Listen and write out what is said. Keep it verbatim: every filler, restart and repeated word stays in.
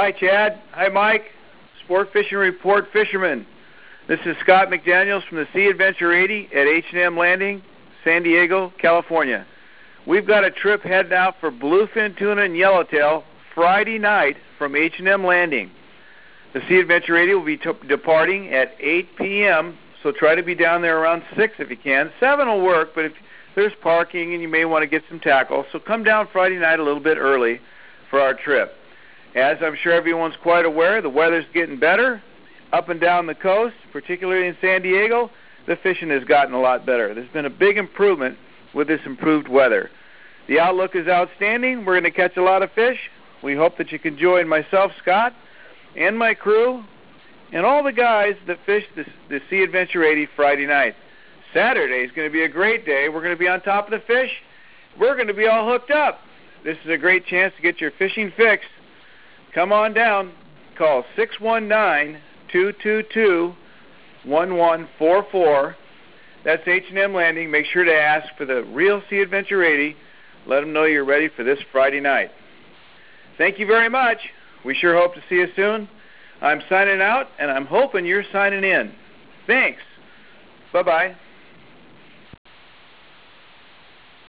Hi, Chad. Hi, Mike. Sport Fishing Report Fisherman. This is Scott McDaniels from the Sea Adventure eighty at H and M Landing, San Diego, California. We've got a trip heading out for bluefin tuna and yellowtail Friday night from H and M Landing. The Sea Adventure eighty will be t departing at eight P M, so try to be down there around six if you can. seven will work, but if there's parking and you may want to get some tackle, so come down Friday night a little bit early for our trip. As I'm sure everyone's quite aware, the weather's getting better up and down the coast, particularly in San Diego. The fishing has gotten a lot better. There's been a big improvement with this improved weather. The outlook is outstanding. We're going to catch a lot of fish. We hope that you can join myself, Scott, and my crew, and all the guys that fish the, the Sea Adventure eighty Friday night. Saturday is going to be a great day. We're going to be on top of the fish. We're going to be all hooked up. This is a great chance to get your fishing fix. Come on down. Call six one nine, two two two, one one four four. That's H and M Landing. Make sure to ask for the real Sea Adventure eighty. Let them know you're ready for this Friday night. Thank you very much. We sure hope to see you soon. I'm signing out, and I'm hoping you're signing in. Thanks. Bye-bye.